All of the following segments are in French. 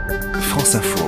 France Info.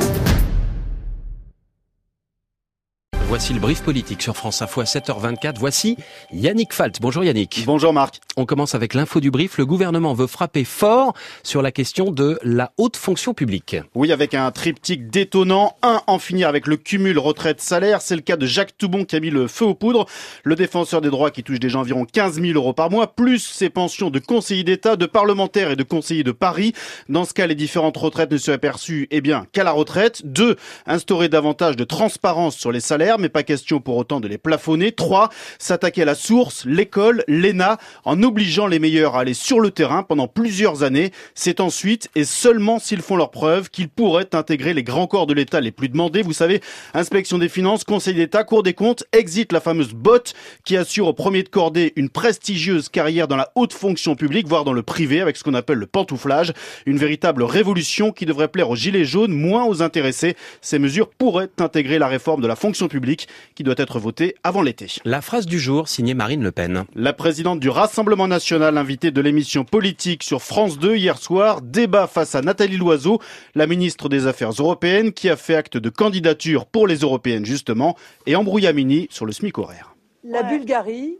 Voici le brief politique sur France Info à 7h24. Voici Yannick Falt. Bonjour Yannick. Bonjour Marc. On commence avec l'info du brief. Le gouvernement veut frapper fort sur la question de la haute fonction publique. Oui, avec un triptyque détonnant. 1. En finir avec le cumul retraite-salaire. C'est le cas de Jacques Toubon qui a mis le feu aux poudres. Le défenseur des droits qui touche déjà environ 15 000 euros par mois, plus ses pensions de conseillers d'État, de parlementaires et de conseillers de Paris. Dans ce cas, les différentes retraites ne seraient perçues qu'à la retraite. 2. Instaurer davantage de transparence sur les salaires, mais pas question pour autant de les plafonner. 3. S'attaquer à la source, l'école, l'ENA, en obligeant les meilleurs à aller sur le terrain pendant plusieurs années. C'est ensuite, et seulement s'ils font leurs preuves, qu'ils pourraient intégrer les grands corps de l'État les plus demandés. Vous savez, Inspection des Finances, Conseil d'État, Cour des comptes, exit la fameuse botte qui assure au premier de cordée une prestigieuse carrière dans la haute fonction publique, voire dans le privé, avec ce qu'on appelle le pantouflage. Une véritable révolution qui devrait plaire aux gilets jaunes, moins aux intéressés. Ces mesures pourraient intégrer la réforme de la fonction publique qui doit être votée avant l'été. La phrase du jour, signée Marine Le Pen. La présidente du Rassemblement national, invitée de l'émission politique sur France 2 hier soir, débat face à Nathalie Loiseau, la ministre des Affaires européennes, qui a fait acte de candidature pour les européennes justement, et embrouillamini sur le SMIC horaire. La Bulgarie,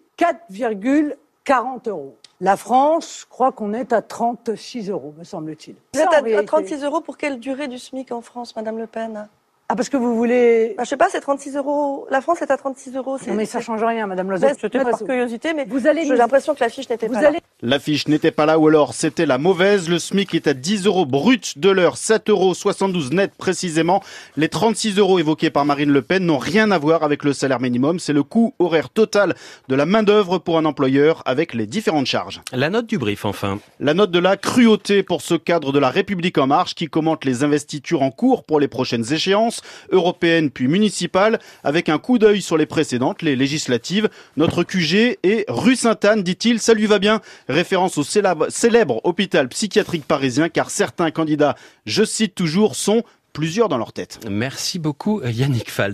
4,40 €. La France, je crois qu'on est à 36 €, me semble-t-il. Vous êtes à 36 € pour quelle durée du SMIC en France, Madame Le Pen ? Ah, parce que vous voulez... Je sais pas, c'est 36 €. La France est à 36 €. Non, mais ça change rien, Madame Loiseau. C'était par curiosité, mais j'ai l'impression que l'affiche n'était pas là. L'affiche n'était pas là, ou alors c'était la mauvaise. Le SMIC est à 10 € brut de l'heure, 7,72 € net précisément. Les 36 € évoqués par Marine Le Pen n'ont rien à voir avec le salaire minimum. C'est le coût horaire total de la main-d'œuvre pour un employeur avec les différentes charges. La note du brief enfin. La note de la cruauté pour ce cadre de la République en marche qui commente les investitures en cours pour les prochaines échéances européennes puis municipales, avec un coup d'œil sur les précédentes, les législatives. Notre QG est rue Sainte-Anne, dit-il, ça lui va bien. Référence au célèbre hôpital psychiatrique parisien, car certains candidats, je cite toujours, sont plusieurs dans leur tête. Merci beaucoup Yannick Falt.